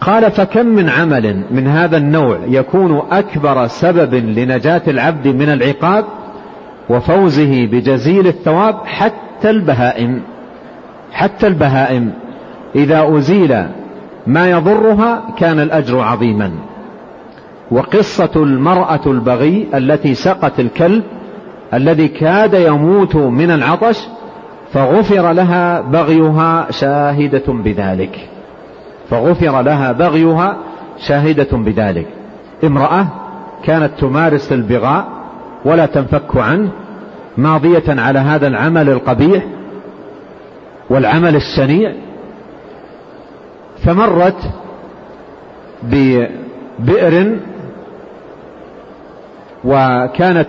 قال: فكم من عمل من هذا النوع يكون أكبر سبب لنجاة العبد من العقاب وفوزه بجزيل الثواب، حتى البهائم إذا أزيل ما يضرها كان الأجر عظيما. وقصة المرأة البغي التي سقت الكلب الذي كاد يموت من العطش فغفر لها بغيها شاهدة بذلك. امرأة كانت تمارس البغاء ولا تنفك عنه، ماضية على هذا العمل القبيح والعمل الشنيع، فمرت ببئر وكانت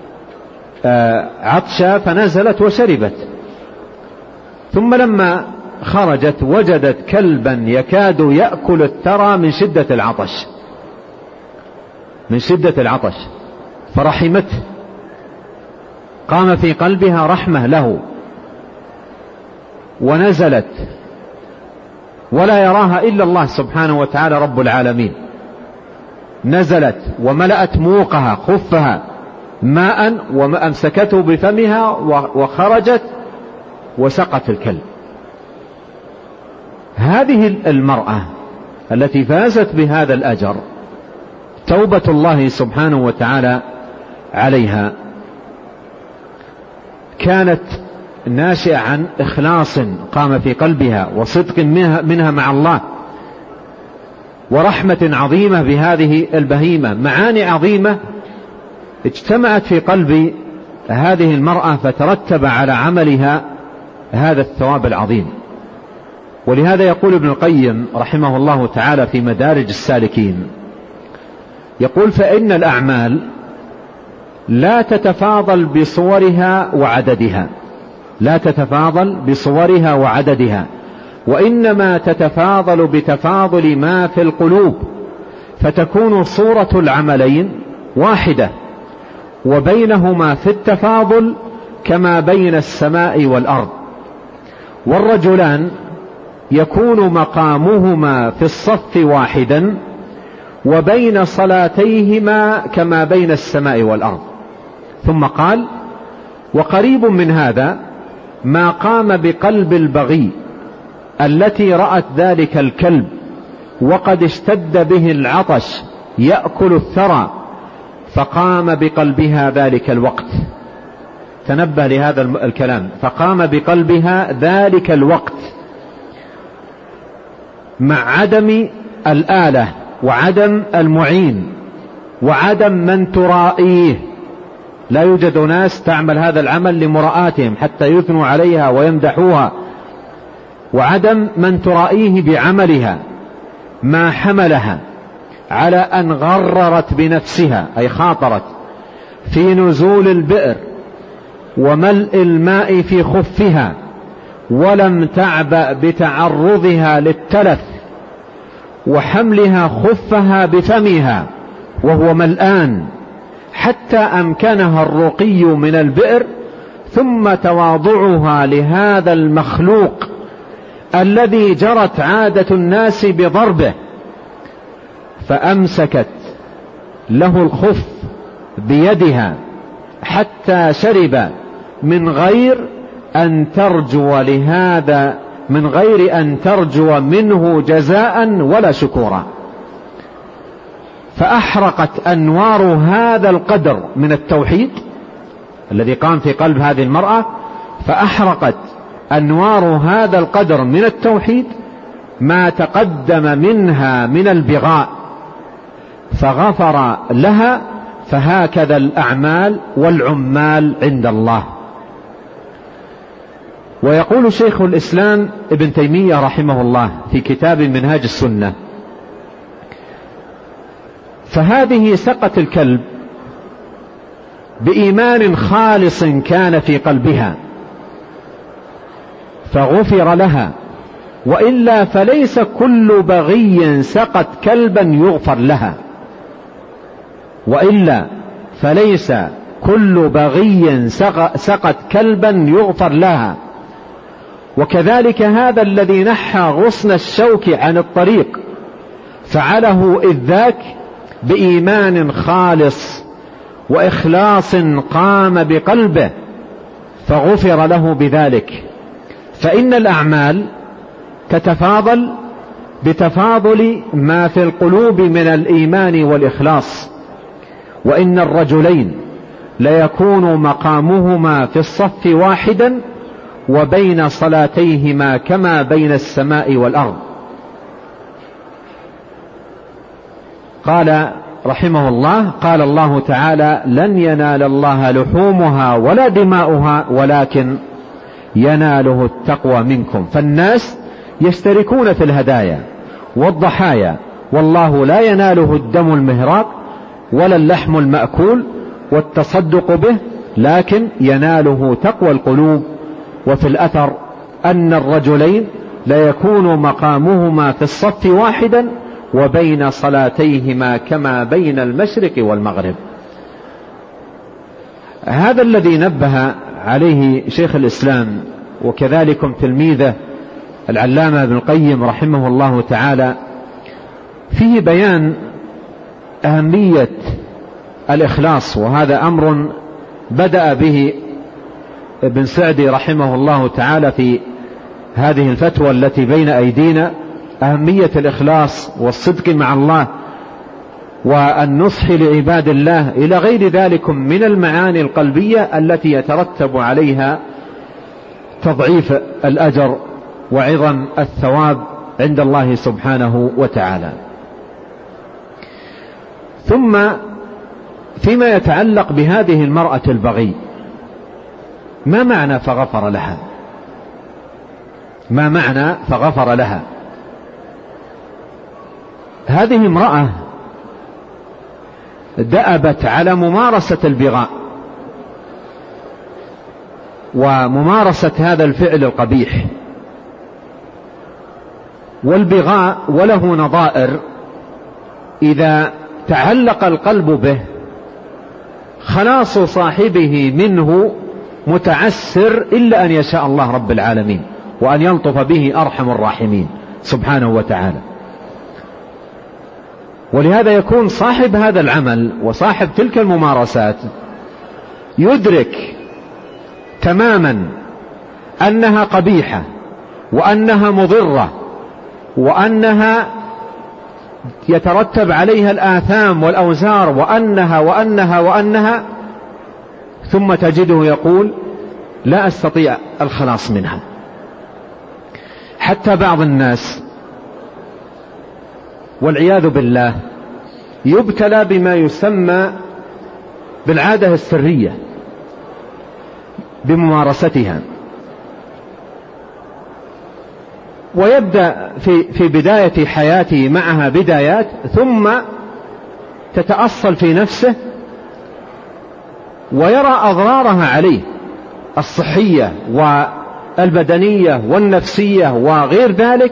عطشة فنزلت وشربت، ثم لما خرجت وجدت كلبا يكاد يأكل الثرى من شدة العطش فرحمته، قام في قلبها رحمة له ونزلت، ولا يراها إلا الله سبحانه وتعالى رب العالمين، نزلت وملأت موقها خفها ماء وأمسكته بفمها وخرجت وسقت الكلب. هذه المرأة التي فازت بهذا الأجر توبة الله سبحانه وتعالى عليها كانت ناشئة عن إخلاص قام في قلبها وصدق منها مع الله ورحمة عظيمة بهذه البهيمة، معاني عظيمة اجتمعت في قلب هذه المرأة فترتب على عملها هذا الثواب العظيم. ولهذا يقول ابن القيم رحمه الله تعالى في مدارج السالكين، يقول: فإن الأعمال لا تتفاضل بصورها وعددها، وإنما تتفاضل بتفاضل ما في القلوب، فتكون صورة العملين واحدة، وبينهما في التفاضل كما بين السماء والأرض. والرجلان يكون مقامهما في الصف واحدا، وبين صلاتيهما كما بين السماء والأرض. ثم قال: وقريب من هذا ما قام بقلب البغي التي رأت ذلك الكلب وقد اشتد به العطش يأكل الثرى، فقام بقلبها ذلك الوقت. تنبه لهذا الكلام، فقام بقلبها ذلك الوقت مع عدم الآلة وعدم المعين وعدم من ترائيه. لا يوجد ناس تعمل هذا العمل لمرآتهم حتى يثنوا عليها ويمدحوها، وعدم من ترائيه بعملها، ما حملها على أن غررت بنفسها، أي خاطرت في نزول البئر وملء الماء في خفها، ولم تعبأ بتعرضها للتلف وحملها خفها بفمها وهو ملآن حتى أمكنها الرقي من البئر، ثم تواضعها لهذا المخلوق الذي جرت عادة الناس بضربه، فأمسكت له الخف بيدها حتى شرب من غير أن ترجو منه جزاء ولا شكورا. فأحرقت أنوار هذا القدر من التوحيد الذي قام في قلب هذه المرأة، فأحرقت أنوار هذا القدر من التوحيد ما تقدم منها من البغاء، فغفر لها. فهكذا الأعمال والعمال عند الله. ويقول شيخ الإسلام ابن تيمية رحمه الله في كتاب منهاج السنة: فهذه سقت الكلب بإيمان خالص كان في قلبها فغفر لها، وإلا فليس كل بغي سقت كلبا يغفر لها، وإلا فليس كل بغي سقت كلبا يغفر لها. وكذلك هذا الذي نحى غصن الشوك عن الطريق فعله إذ ذاك بإيمان خالص وإخلاص قام بقلبه فغفر له بذلك. فإن الأعمال تتفاضل بتفاضل ما في القلوب من الإيمان والإخلاص، وإن الرجلين ليكون مقامهما في الصف واحدا وبين صلاتيهما كما بين السماء والأرض. قال رحمه الله: قال الله تعالى: لن ينال الله لحومها ولا دماؤها ولكن يناله التقوى منكم. فالناس يشتركون في الهدايا والضحايا، والله لا يناله الدم المهراق ولا اللحم المأكول والتصدق به، لكن يناله تقوى القلوب. وفي الأثر أن الرجلين ليكون مقامهما في الصف واحدا وبين صلاتيهما كما بين المشرق والمغرب. هذا الذي نبه عليه شيخ الإسلام وكذلك تلميذه العلامة ابن القيم رحمه الله تعالى فيه بيان أهمية الإخلاص، وهذا أمر بدأ به ابن سعدي رحمه الله تعالى في هذه الفتوى التي بين أيدينا، أهمية الإخلاص والصدق مع الله والنصح لعباد الله إلى غير ذلك من المعاني القلبية التي يترتب عليها تضعيف الأجر وعظم الثواب عند الله سبحانه وتعالى. ثم فيما يتعلق بهذه المرأة البغي، ما معنى فغفر لها؟ ما معنى فغفر لها؟ هذه امرأة دأبت على ممارسة البغاء وممارسة هذا الفعل القبيح، والبغاء وله نظائر إذا تعلق القلب به خلاص صاحبه منه متعسر إلا أن يشاء الله رب العالمين وأن يلطف به أرحم الراحمين سبحانه وتعالى. ولهذا يكون صاحب هذا العمل وصاحب تلك الممارسات يدرك تماما أنها قبيحة وأنها مضرة وأنها يترتب عليها الآثام والأوزار وأنها وأنها وأنها، ثم تجده يقول: لا أستطيع الخلاص منها. حتى بعض الناس والعياذ بالله يبتلى بما يسمى بالعادة السرية بممارستها، ويبدأ في بداية حياته معها بدايات، ثم تتأصل في نفسه ويرى أضرارها عليه الصحية والبدنية والنفسية وغير ذلك،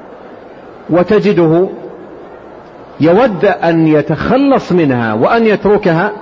وتجده يود أن يتخلص منها وأن يتركها،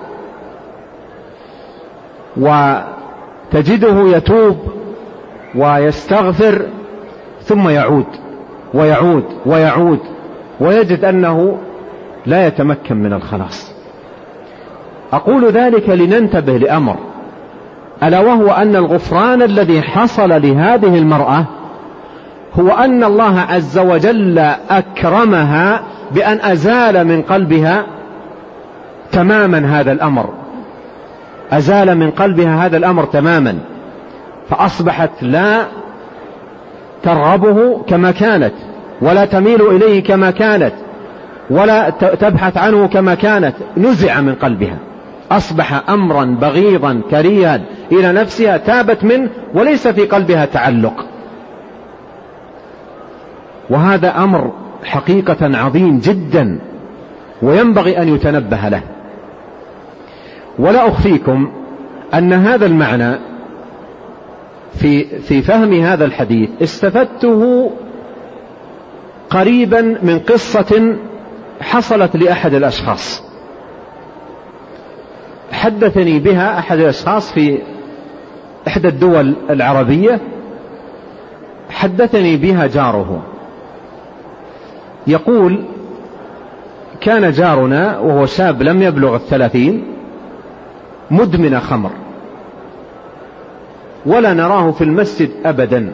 وتجده يتوب ويستغفر ثم يعود ويعود ويعود، ويجد أنه لا يتمكن من الخلاص. أقول ذلك لننتبه لأمر، ألا وهو أن الغفران الذي حصل لهذه المرأة هو أن الله عز وجل أكرمها بأن أزال من قلبها تماما هذا الأمر، أزال من قلبها هذا الأمر تماما، فأصبحت لا ترغبه كما كانت ولا تميل إليه كما كانت ولا تبحث عنه كما كانت، نزع من قلبها، أصبح أمرا بغيضا كريها إلى نفسها، تابت منه وليس في قلبها تعلق. وهذا أمر حقيقة عظيم جدا وينبغي أن يتنبه له. ولا أخفيكم أن هذا المعنى في فهم هذا الحديث استفدته قريبا من قصة حصلت لأحد الأشخاص، حدثني بها أحد الأشخاص في إحدى الدول العربية، حدثني بها جاره، يقول: كان جارنا وهو شاب لم يبلغ 30 مدمن خمر، ولا نراه في المسجد أبدا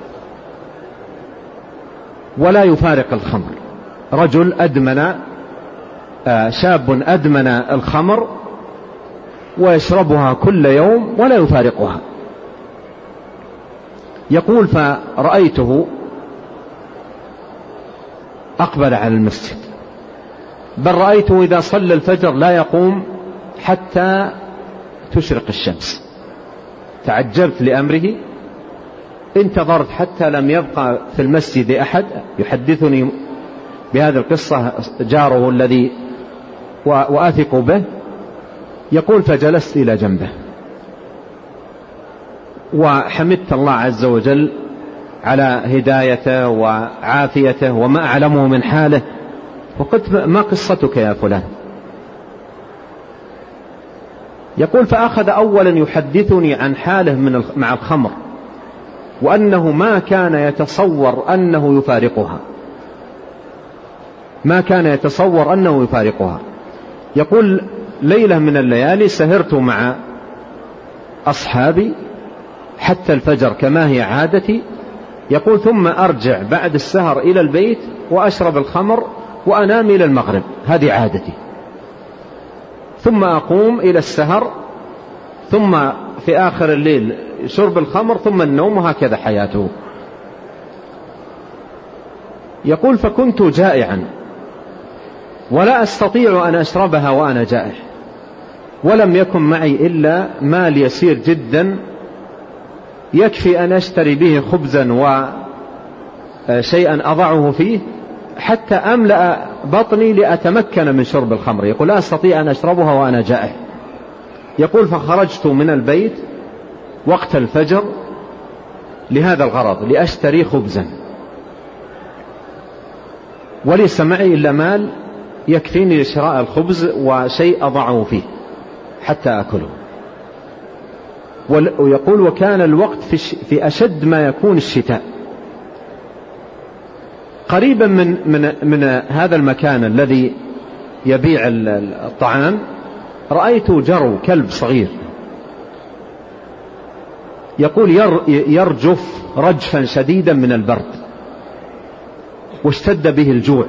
ولا يفارق الخمر. رجل أدمن، شاب أدمن الخمر ويشربها كل يوم ولا يفارقها. يقول فرأيته أقبل على المسجد، بل رأيته إذا صلى الفجر لا يقوم حتى تشرق الشمس. تعجبت لأمره، انتظرت حتى لم يبقى في المسجد أحد. يحدثني بهذه القصة جاره الذي وأثق به. يقول فجلست إلى جنبه وحمدت الله عز وجل على هدايته وعافيته وما أعلمه من حاله، وقلت ما قصتك يا فلان؟ يقول فأخذ أولا يحدثني عن حاله مع الخمر، وأنه ما كان يتصور أنه يفارقها، ما كان يتصور أنه يفارقها. يقول ليلة من الليالي سهرت مع أصحابي حتى الفجر كما هي عادتي. يقول ثم أرجع بعد السهر إلى البيت وأشرب الخمر وأنام إلى المغرب، هذه عادتي، ثم أقوم إلى السهر، ثم في آخر الليل شرب الخمر، ثم النوم، وهكذا حياته. يقول فكنت جائعا ولا أستطيع أن أشربها وأنا جائع، ولم يكن معي إلا مال يسير جدا يكفي أن أشتري به خبزا وشيئا أضعه فيه حتى أملأ بطني لأتمكن من شرب الخمر. يقول لا أستطيع أن أشربها وأنا جائع. يقول فخرجت من البيت وقت الفجر لهذا الغرض، لأشتري خبزا، وليس معي إلا مال يكفيني لشراء الخبز وشيء أضعه فيه حتى أكله. ويقول وكان الوقت في أشد ما يكون الشتاء. قريبا من هذا المكان الذي يبيع الطعام رأيت جرو كلب صغير، يقول يرجف رجفا شديدا من البرد واشتد به الجوع،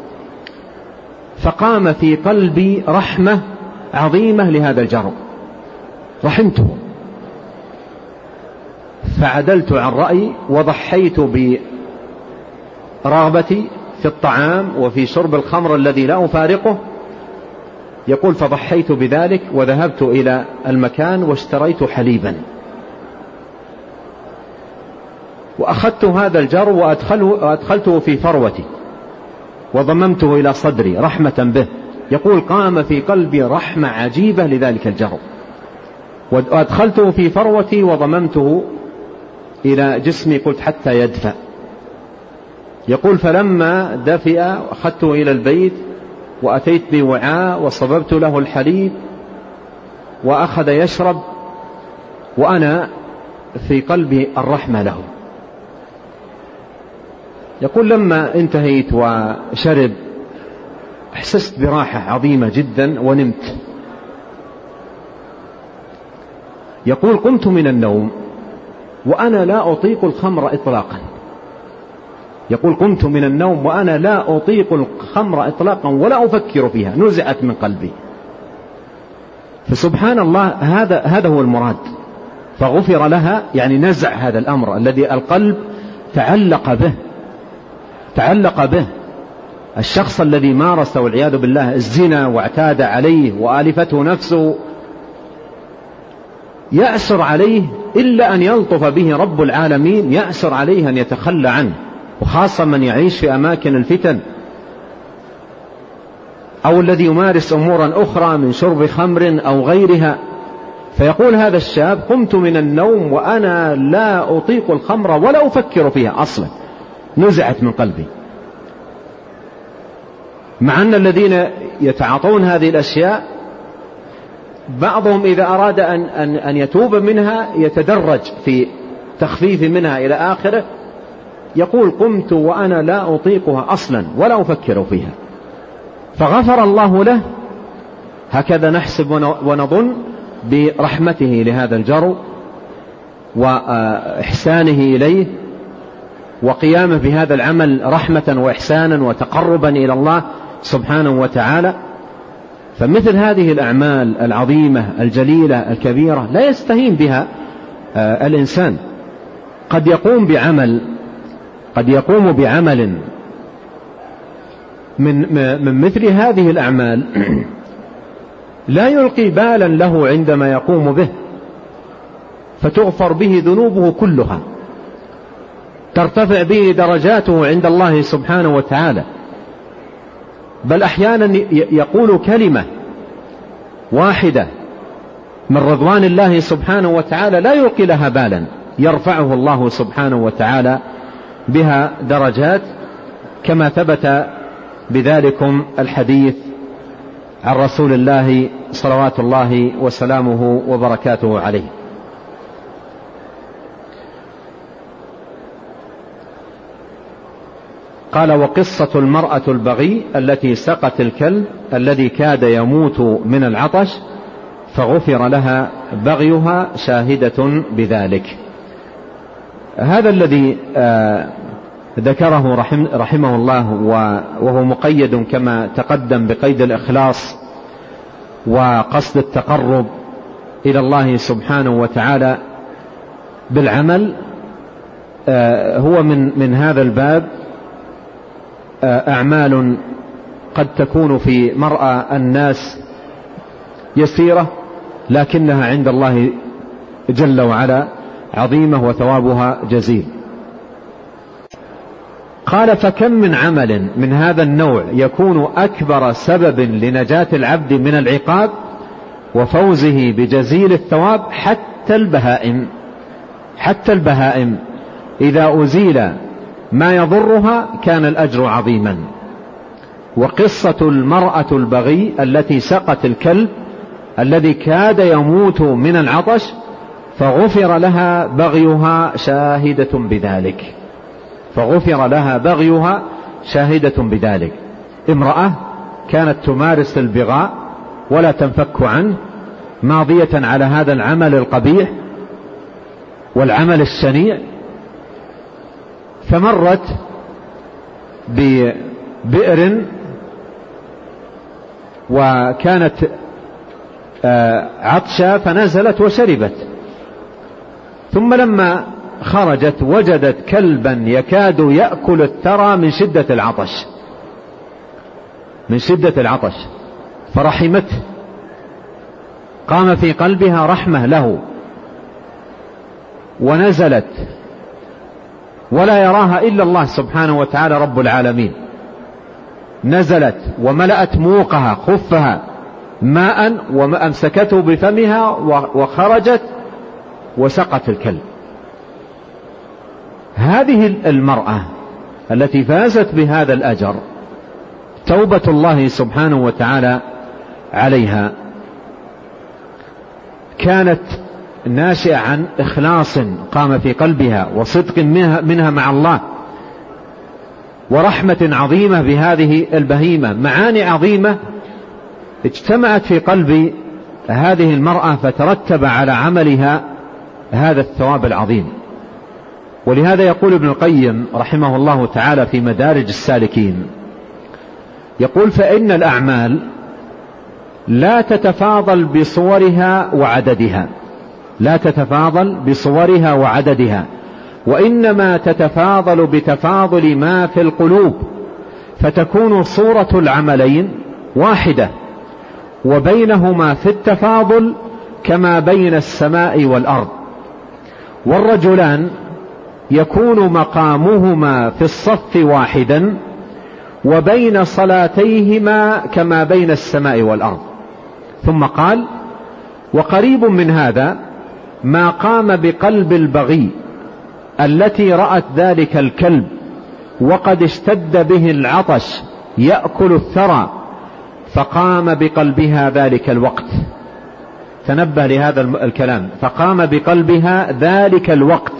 فقام في قلبي رحمة عظيمة لهذا الجرو، رحمته، فعدلت عن رأيي وضحيت برغبتي في الطعام وفي شرب الخمر الذي لا أفارقه. يقول فضحيت بذلك وذهبت إلى المكان واشتريت حليبا، وأخذت هذا الجرو وأدخلته في فروتي وضممته إلى صدري رحمة به. يقول قام في قلبي رحمة عجيبة لذلك الجرو، وأدخلته في فروتي وضممته إلى جسمي، قلت حتى يدفأ. يقول فلما دفئ أخذته إلى البيت وأتيت بوعاء وصببت له الحليب وأخذ يشرب، وأنا في قلبي الرحمة له. يقول لما انتهيت وشرب أحسست براحة عظيمة جدا ونمت. يقول قمت من النوم وأنا لا أطيق الخمر إطلاقا. يقول قمت من النوم وأنا لا أطيق الخمر إطلاقا ولا أفكر فيها، نزعت من قلبي. فسبحان الله هذا هو المراد، فغفر لها، يعني نزع هذا الأمر الذي القلب تعلق به. الشخص الذي مارس والعياذ بالله الزنا واعتاد عليه وآلفته نفسه يأسر عليه إلا أن يلطف به رب العالمين، يأسر عليه أن يتخلى عنه، وخاصة من يعيش في أماكن الفتن أو الذي يمارس أمورا أخرى من شرب خمر أو غيرها. فيقول هذا الشاب قمت من النوم وأنا لا أطيق الخمر ولا أفكر فيها أصلا، نزعت من قلبي. مع أن الذين يتعاطون هذه الأشياء بعضهم إذا أراد أن يتوب منها يتدرج في تخفيف منها إلى آخره. يقول قمت وأنا لا أطيقها أصلا ولا أفكر فيها. فغفر الله له. هكذا نحسب ونظن برحمته لهذا الجار وإحسانه إليه وقيامه بهذا العمل رحمة وإحسانا وتقربا إلى الله سبحانه وتعالى. فمثل هذه الأعمال العظيمة الجليلة الكبيرة لا يستهين بها الإنسان. قد يقوم بعمل من مثل هذه الأعمال لا يلقي بالا له عندما يقوم به، فتغفر به ذنوبه كلها، ترتفع به درجاته عند الله سبحانه وتعالى. بل أحيانا يقول كلمة واحدة من رضوان الله سبحانه وتعالى لا يلقي لها بالا، يرفعه الله سبحانه وتعالى بها درجات، كما ثبت بذلكم الحديث عن رسول الله صلوات الله وسلامه وبركاته عليه. قال: وقصة المرأة البغي التي سقت الكلب الذي كاد يموت من العطش فغفر لها بغيها شاهدة بذلك. هذا الذي ذكره رحمه الله وهو مقيد كما تقدم بقيد الإخلاص وقصد التقرب إلى الله سبحانه وتعالى بالعمل، هو من هذا الباب أعمال قد تكون في مرأى الناس يسيرة لكنها عند الله جل وعلا عظيمة وثوابها جزيل. قال: فكم من عمل من هذا النوع يكون أكبر سبب لنجاة العبد من العقاب وفوزه بجزيل الثواب، حتى البهائم إذا أزيل ما يضرها كان الأجر عظيما. وقصة المرأة البغي التي سقت الكلب الذي كاد يموت من العطش فغفر لها بغيها شاهدة بذلك. امرأة كانت تمارس البغاء ولا تنفك عنه، ماضية على هذا العمل القبيح والعمل الشنيع، فمرت ببئر وكانت عطشة فنزلت وشربت، ثم لما خرجت وجدت كلبا يكاد يأكل الثرى من شدة العطش فرحمته، قام في قلبها رحمة له ونزلت ولا يراها إلا الله سبحانه وتعالى رب العالمين، نزلت وملأت موقها خفها ماء وأمسكته بفمها وخرجت وسقت الكلب. هذه المرأة التي فازت بهذا الأجر توبة الله سبحانه وتعالى عليها كانت ناشئة عن إخلاص قام في قلبها وصدق منها مع الله ورحمة عظيمة بهذه البهيمة. معاني عظيمة اجتمعت في قلب هذه المرأة فترتب على عملها هذا الثواب العظيم. ولهذا يقول ابن القيم رحمه الله تعالى في مدارج السالكين، يقول: فإن الأعمال لا تتفاضل بصورها وعددها، وإنما تتفاضل بتفاضل ما في القلوب، فتكون صورة العملين واحدة وبينهما في التفاضل كما بين السماء والأرض. والرجلان يكون مقامهما في الصف واحدا وبين صلاتيهما كما بين السماء والأرض. ثم قال: وقريب من هذا ما قام بقلب البغي التي رأت ذلك الكلب وقد اشتد به العطش يأكل الثرى فقام بقلبها ذلك الوقت. تنبه لهذا الكلام، فقام بقلبها ذلك الوقت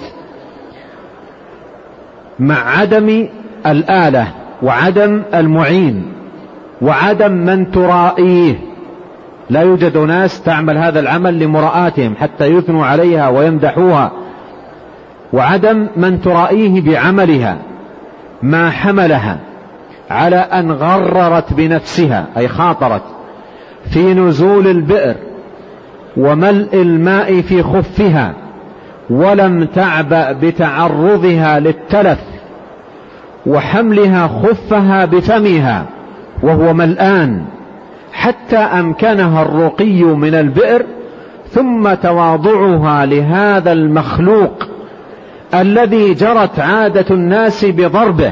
مع عدم الآلة وعدم المعين وعدم من ترائيه، لا يوجد ناس تعمل هذا العمل لمراءاتهم حتى يثنوا عليها ويمدحوها، وعدم من ترائيه بعملها، ما حملها على أن غررت بنفسها أي خاطرت في نزول البئر وملء الماء في خفها، ولم تعبأ بتعرضها للتلف وحملها خفها بفمها وهو ملآن حتى أمكنها الرقي من البئر، ثم تواضعها لهذا المخلوق الذي جرت عادة الناس بضربه،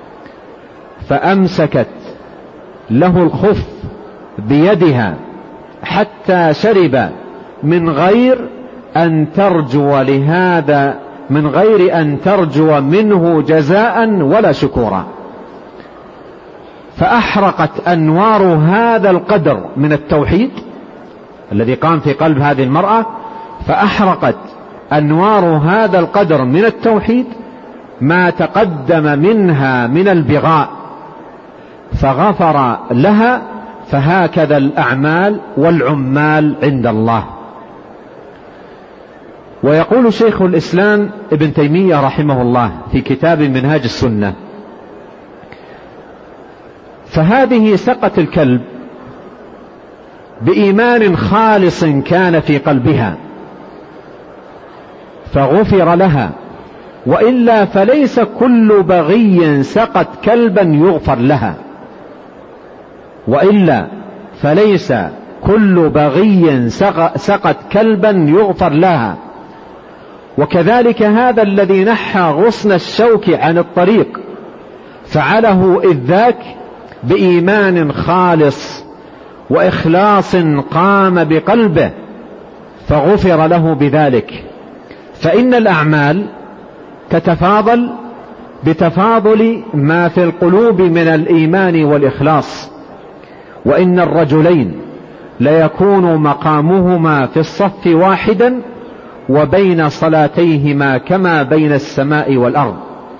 فأمسكت له الخف بيدها حتى شرب من غير أن ترجو منه جزاء ولا شكورا. فأحرقت أنوار هذا القدر من التوحيد الذي قام في قلب هذه المرأة، فأحرقت أنوار هذا القدر من التوحيد ما تقدم منها من البغاء، فغفر لها. فهكذا الأعمال والعمال عند الله. ويقول شيخ الإسلام ابن تيمية رحمه الله في كتاب منهاج السنة: فهذه سقت الكلب بإيمان خالص كان في قلبها فغفر لها، وإلا فليس كل بغي سقت كلبا يغفر لها، وإلا فليس كل بغي سقت كلبا يغفر لها. وكذلك هذا الذي نحى غصن الشوك عن الطريق فعله إذ ذاك بإيمان خالص وإخلاص قام بقلبه فغفر له بذلك. فإن الأعمال تتفاضل بتفاضل ما في القلوب من الإيمان والإخلاص، وإن الرجلين ليكون مقامهما في الصف واحدا وبين صلاتيهما كما بين السماء والأرض.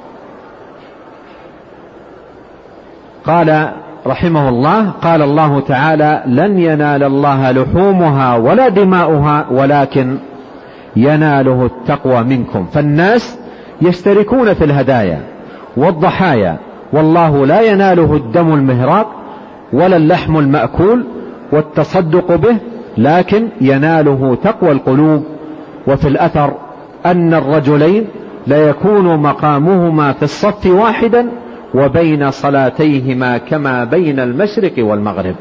قال رحمه الله: قال الله تعالى: لن ينال الله لحومها ولا دماؤها ولكن يناله التقوى منكم. فالناس يشتركون في الهدايا والضحايا، والله لا يناله الدم المهراق ولا اللحم المأكول والتصدق به، لكن يناله تقوى القلوب. وفي الأثر أن الرجلين ليكون مقامهما في الصف واحدا وبين صلاتيهما كما بين المشرق والمغرب.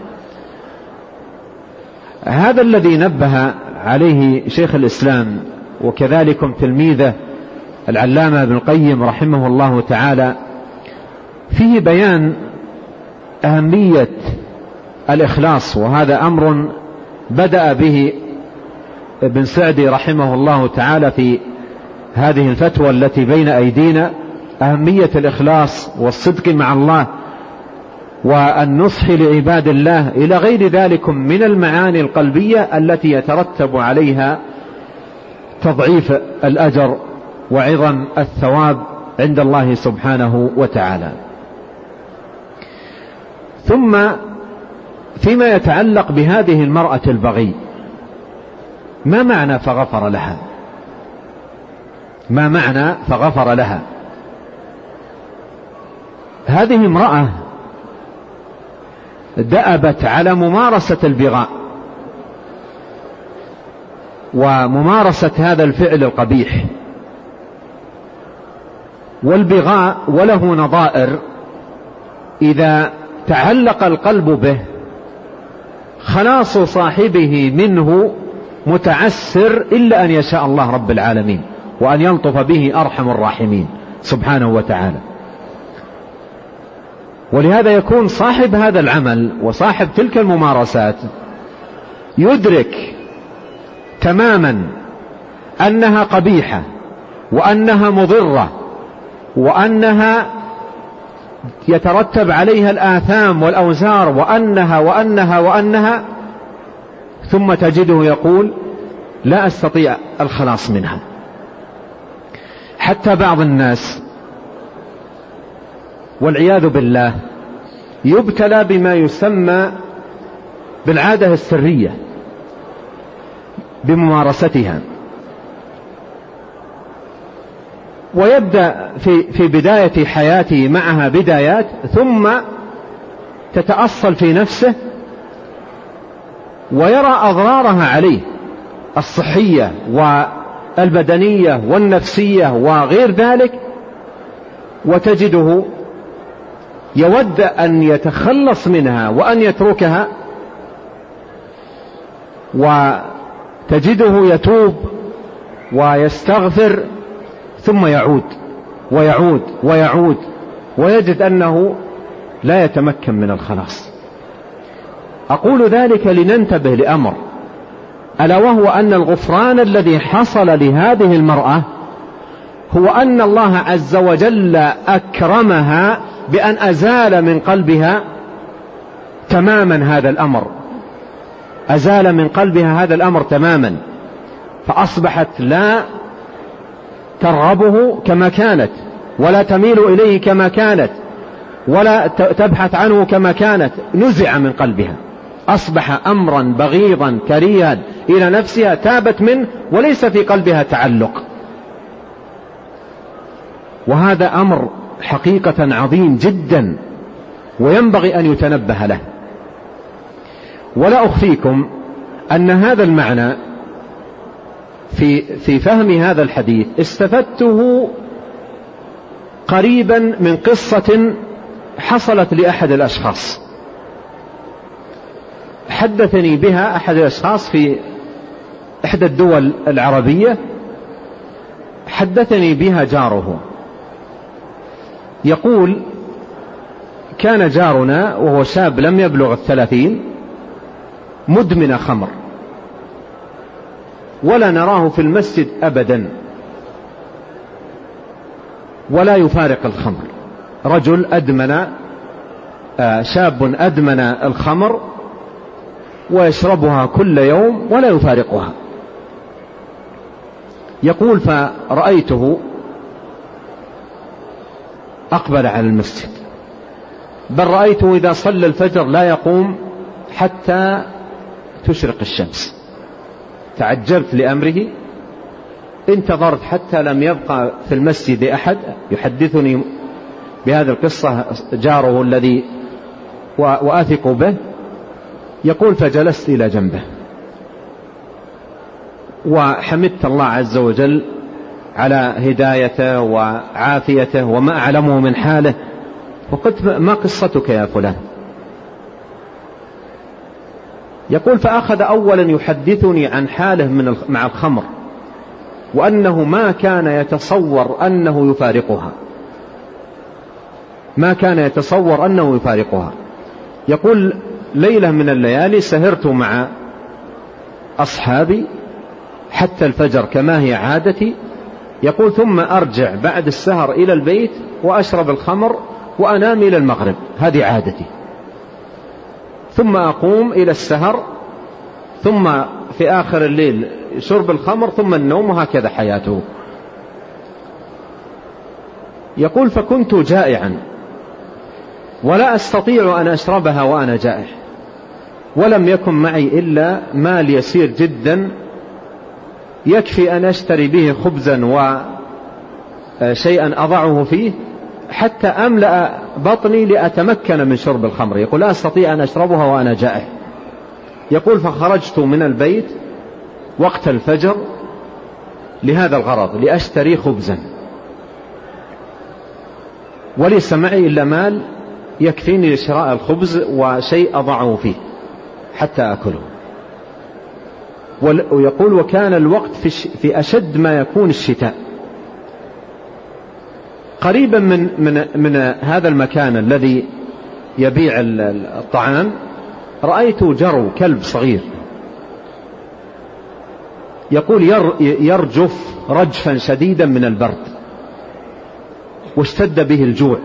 هذا الذي نبه عليه شيخ الإسلام وكذلك تلميذه العلامة ابن القيم رحمه الله تعالى فيه بيان أهمية الإخلاص، وهذا أمر بدأ به ابن سعدي رحمه الله تعالى في هذه الفتوى التي بين أيدينا: أهمية الإخلاص والصدق مع الله والنصح لعباد الله إلى غير ذلك من المعاني القلبية التي يترتب عليها تضعيف الأجر وعظم الثواب عند الله سبحانه وتعالى. ثم فيما يتعلق بهذه المرأة البغي، ما معنى فغفر لها؟ ما معنى فغفر لها؟ هذه امرأة دأبت على ممارسة البغاء وممارسة هذا الفعل القبيح، والبغاء وله نظائر إذا تعلق القلب به خلاص صاحبه منه متعسر إلا أن يشاء الله رب العالمين وأن يلطف به أرحم الراحمين سبحانه وتعالى. ولهذا يكون صاحب هذا العمل وصاحب تلك الممارسات يدرك تماما أنها قبيحة وأنها مضرة وأنها يترتب عليها الآثام والأوزار وأنها وأنها وأنها، ثم تجده يقول: لا أستطيع الخلاص منها. حتى بعض الناس والعياذ بالله يبتلى بما يسمى بالعادة السرية بممارستها، ويبدأ في بداية حياته معها بدايات، ثم تتأصل في نفسه ويرى أضرارها عليه الصحية والبدنية والنفسية وغير ذلك، وتجده يود أن يتخلص منها وأن يتركها، وتجده يتوب ويستغفر، ثم يعود ويعود ويعود، ويجد أنه لا يتمكن من الخلاص. أقول ذلك لننتبه لأمر، ألا وهو أن الغفران الذي حصل لهذه المرأة هو أن الله عز وجل أكرمها بأن أزال من قلبها تماما هذا الأمر، أزال من قلبها هذا الأمر تماما، فأصبحت لا ترغبه كما كانت، ولا تميل إليه كما كانت، ولا تبحث عنه كما كانت، نزع من قلبها، أصبح أمرا بغيضا كريها إلى نفسها، تابت منه وليس في قلبها تعلق. وهذا أمر حقيقة عظيم جدا وينبغي أن يتنبه له. ولا أخفيكم أن هذا المعنى في فهم هذا الحديث استفدته قريبا من قصة حصلت لأحد الأشخاص، حدثني بها أحد الأشخاص في إحدى الدول العربية، حدثني بها جاره. يقول: كان جارنا وهو شاب لم يبلغ 30 مدمن خمر، ولا نراه في المسجد أبدا، ولا يفارق الخمر. رجل أدمن، شاب أدمن الخمر ويشربها كل يوم ولا يفارقها. يقول: فرأيته أقبل على المسجد، بل رأيته إذا صلى الفجر لا يقوم حتى تشرق الشمس. تعجبت لأمره، انتظرت حتى لم يبقى في المسجد أحد. يحدثني بهذه القصة جاره الذي وأثق به. يقول: فجلست إلى جنبه وحمدت الله عز وجل على هدايته وعافيته وما أعلمه من حاله، وقلت: ما قصتك يا فلان؟ يقول: فأخذ أولا يحدثني عن حاله مع الخمر، وأنه ما كان يتصور أنه يفارقها، ما كان يتصور أنه يفارقها. يقول: ليلة من الليالي سهرت مع أصحابي حتى الفجر كما هي عادتي. يقول: ثم أرجع بعد السهر إلى البيت وأشرب الخمر وأنام إلى المغرب، هذه عادتي، ثم أقوم إلى السهر، ثم في آخر الليل شرب الخمر، ثم النوم، وهكذا حياته. يقول: فكنت جائعا ولا أستطيع أن أشربها وأنا جائع، ولم يكن معي إلا مال يسير جدا يكفي أن أشتري به خبزا وشيئا أضعه فيه حتى أملأ بطني لأتمكن من شرب الخمر. يقول: لا أستطيع أن أشربها وأنا جائع. يقول: فخرجت من البيت وقت الفجر لهذا الغرض، لأشتري خبزا، وليس معي إلا مال يكفيني لشراء الخبز وشيء أضعه فيه حتى أكله. ويقول: وكان الوقت في أشد ما يكون الشتاء. قريبا من هذا المكان الذي يبيع الطعام رأيت جرو كلب صغير، يقول: يرجف رجفا شديدا من البرد، واشتد به الجوع،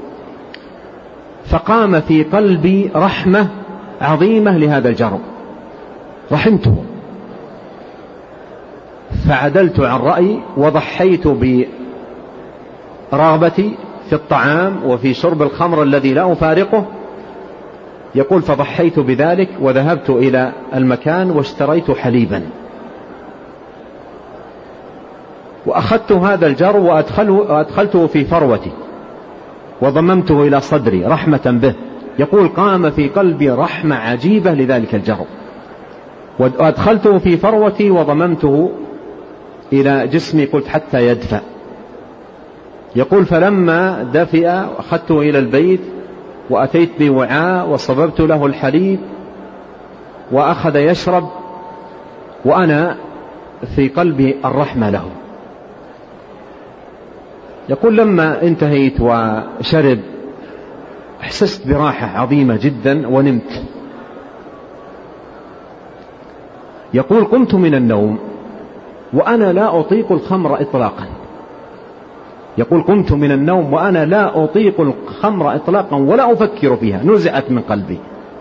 فقام في قلبي رحمة عظيمة لهذا الجرو، رحمته، فعدلت عن رأيي وضحيت برغبتي في الطعام وفي شرب الخمر الذي لا أفارقه، يقول فضحيت بذلك وذهبت إلى المكان واشتريت حليبا وأخذت هذا الجرو وأدخلته في فروتي وضممته إلى صدري رحمة به. يقول قام في قلبي رحمة عجيبة لذلك الجرو، وأدخلته في فروتي وضممته إلى جسمي قلت حتى يدفأ. يقول فلما دفئ أخذته إلى البيت وأتيت بوعاء وصببت له الحليب وأخذ يشرب وأنا في قلبي الرحمة له. يقول لما انتهيت وشرب احسست براحة عظيمة جدا ونمت. يقول قمت من النوم وأنا لا أطيق الخمر إطلاقا. يقول قمت من النوم وأنا لا أطيق الخمر إطلاقا ولا أفكر فيها، نزعت من قلبي.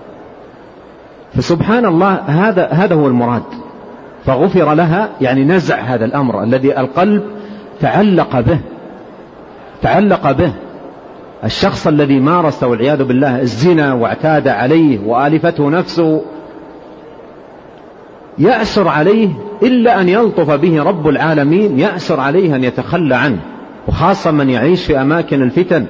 فسبحان الله هذا هو المراد. فغفر لها يعني نزع هذا الأمر الذي القلب تعلق به. الشخص الذي مارس والعياذ بالله الزنا واعتاد عليه وآلفته نفسه يأسر عليه إلا أن يلطف به رب العالمين، يأسر عليه أن يتخلى عنه، وخاصة من يعيش في أماكن الفتن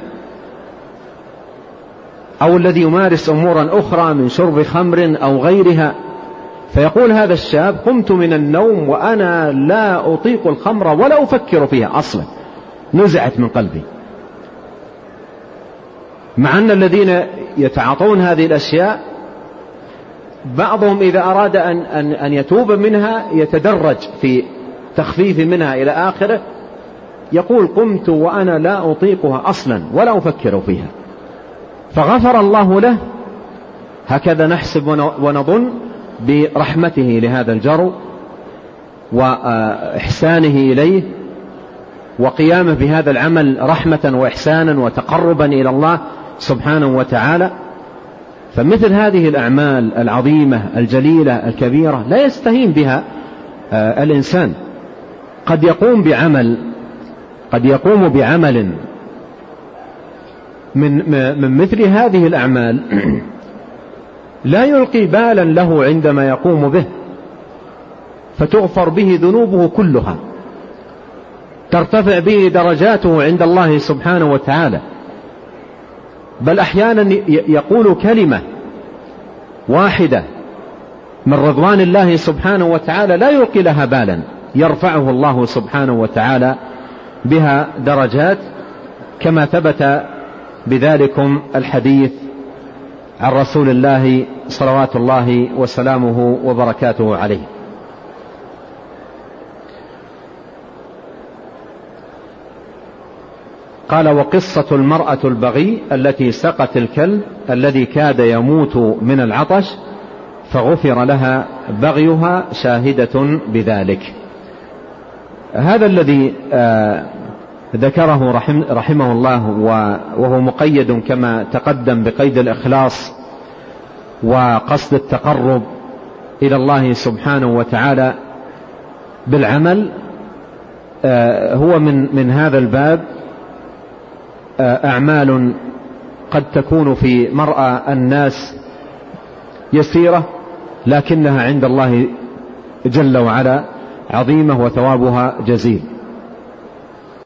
أو الذي يمارس أمورا أخرى من شرب خمر أو غيرها. فيقول هذا الشاب قمت من النوم وأنا لا أطيق الخمر ولا أفكر فيها أصلا، نزعت من قلبي. مع أن الذين يتعاطون هذه الأشياء بعضهم إذا أراد أن يتوب منها يتدرج في تخفيف منها إلى آخره. يقول قمت وأنا لا أطيقها أصلا ولا أفكر فيها، فغفر الله له. هكذا نحسب ونظن برحمته لهذا الجرو وإحسانه إليه وقيامه بهذا العمل رحمة وإحسانا وتقربا إلى الله سبحانه وتعالى. فمثل هذه الأعمال العظيمة الجليلة الكبيرة لا يستهين بها الإنسان. قد يقوم بعمل من مثل هذه الأعمال لا يلقي بالا له عندما يقوم به، فتغفر به ذنوبه كلها، ترتفع به درجاته عند الله سبحانه وتعالى. بل أحيانا يقول كلمة واحدة من رضوان الله سبحانه وتعالى لا يلقي لها بالا، يرفعه الله سبحانه وتعالى بها درجات، كما ثبت بذلكم الحديث عن رسول الله صلوات الله وسلامه وبركاته عليه. قال وقصة المرأة البغي التي سقت الكلب الذي كاد يموت من العطش فغفر لها بغيها شاهدة بذلك. هذا الذي ذكره رحمه الله وهو مقيد كما تقدم بقيد الإخلاص وقصد التقرب إلى الله سبحانه وتعالى بالعمل، هو من هذا الباب أعمال قد تكون في مرأى الناس يسيرة لكنها عند الله جل وعلا عظيمة وثوابها جزيل.